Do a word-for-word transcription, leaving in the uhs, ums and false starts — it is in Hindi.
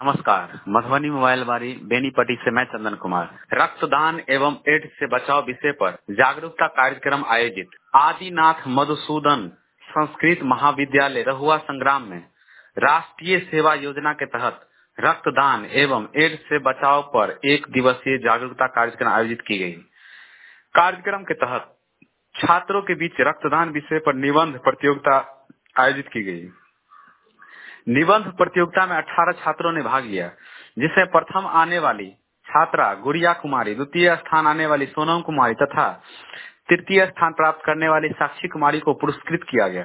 नमस्कार। मधुबनी मोबाइल बारी बेनीपट्टी से मैं चंदन कुमार। रक्तदान एवं एड्स से बचाव विषय पर जागरूकता कार्यक्रम आयोजित आदिनाथ मधुसूदन संस्कृत महाविद्यालय रहुआ संग्राम में राष्ट्रीय सेवा योजना के तहत रक्तदान एवं एड्स से बचाव पर एक दिवसीय जागरूकता कार्यक्रम आयोजित की गई। कार्यक्रम के तहत छात्रों के बीच रक्तदान विषय पर निबंध प्रतियोगिता आयोजित की गई। निबंध प्रतियोगिता में अठारह छात्रों ने भाग लिया, जिसमें प्रथम आने वाली छात्रा गुड़िया कुमारी, द्वितीय स्थान आने वाली सोनम कुमारी तथा तृतीय स्थान प्राप्त करने वाली साक्षी कुमारी को पुरस्कृत किया गया।